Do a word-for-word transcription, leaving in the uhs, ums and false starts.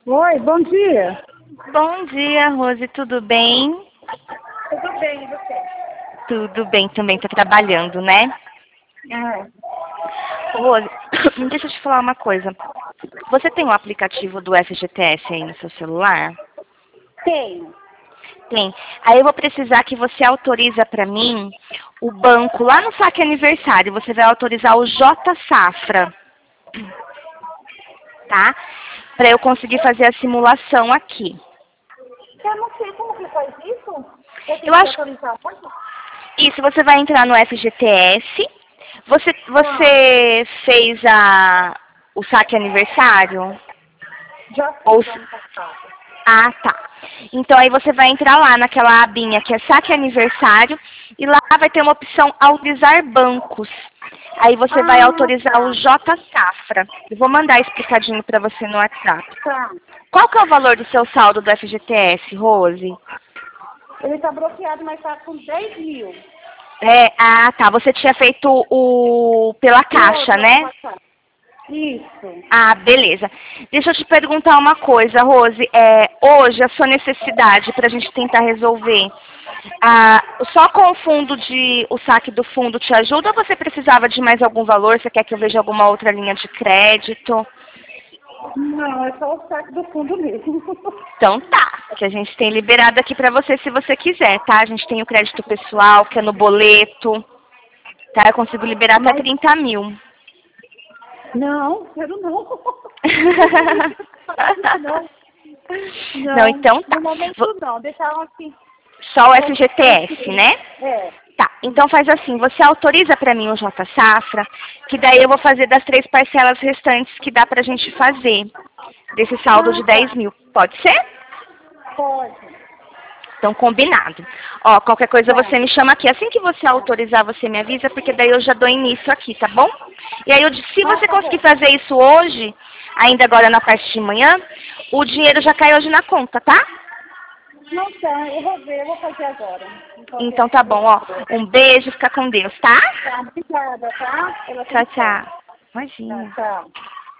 Oi, bom dia. Bom dia, Rose, tudo bem? Tudo bem, e você? Tudo bem também, tô trabalhando, né? Ah, Rose, deixa eu te falar uma coisa. Você tem o aplicativo do F G T S aí no seu celular? tenho. Tem. Aí eu vou precisar que você autoriza para mim o banco lá no saque aniversário. Você vai autorizar o J Safra, tá? Para eu conseguir fazer a simulação aqui. Eu não sei como que faz isso. Eu Eu tenho que acho atualizar muito. isso. Você vai entrar no F G T S. Você, Ah, você fez a, o saque aniversário? já Ou, fiz ano passado. ah, tá. Então aí você vai entrar lá naquela abinha que é saque aniversário e lá vai ter uma opção autorizar bancos. Aí você vai Ah, autorizar o tá. J Safra. Eu vou mandar explicadinho para você no WhatsApp. Tá. Qual que é o valor do seu saldo do F G T S, Rose? Ele tá bloqueado, mas tá com dez mil. É, ah, tá. Você tinha feito o pela O caixa, outro ano né? passado. Isso. Ah, beleza. Deixa eu te perguntar uma coisa, Rose. É, hoje, a sua necessidade para a gente tentar resolver, ah, só com o fundo de, o saque do fundo te ajuda ou você precisava de mais algum valor? Você quer que eu veja alguma outra linha de crédito? Não, é só o saque do fundo mesmo. Então tá, que a gente tem liberado aqui para você se você quiser, tá? A gente tem o crédito pessoal, que é no boleto, tá? Eu consigo liberar até Mas, trinta mil. não, quero não. Não, Não, não, então tá. no momento Vo- não. Deixaram assim. Só o Eu, F G T S, esse, né? é. Tá, então faz assim, você autoriza para mim o J Safra, que daí eu vou fazer das três parcelas restantes que dá pra gente fazer, desse saldo Ah, de dez tá. mil. Pode ser? Pode. Então, combinado. Ó, qualquer coisa Tá. você me chama aqui. Assim que você autorizar, você me avisa, porque daí eu já dou início aqui, tá bom? E aí, eu, se Ah, você tá conseguir bom. fazer isso hoje, ainda agora na parte de manhã, o dinheiro já cai hoje na conta, tá? Não tá, eu vou ver, eu vou fazer agora. Enquanto Então eu tá bom, ó. ligo. Um beijo, fica com Deus, tá? Tá, obrigada, tá? Pela Tchau, atenção. tchau. Tá, Imagina. tchau.